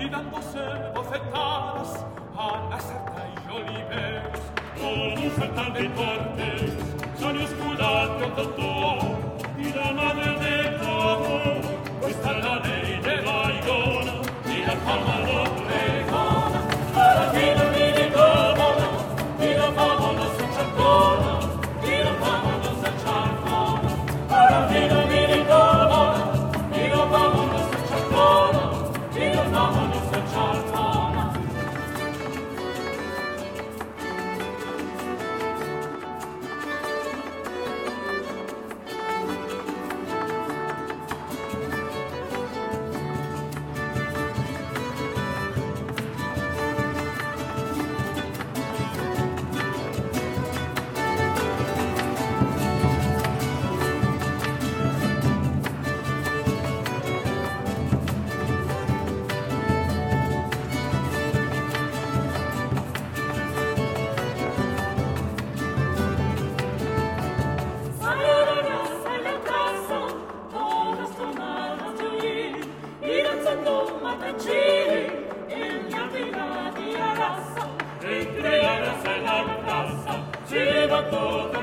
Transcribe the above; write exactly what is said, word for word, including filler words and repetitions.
y dándose bofetadas a la sarta y Oliveros. Con un saltar de corte, Sonia Scudati andò, y la madre de cabo, questa la ley de Baigona, y la fama lo pregona, para que no viene cómodo, y la fama no se chacona, y la fama no se chacona, para que no viene cómodo, y la fama no se chacona, y la fama no se chacona. Creare a la casa, si levantó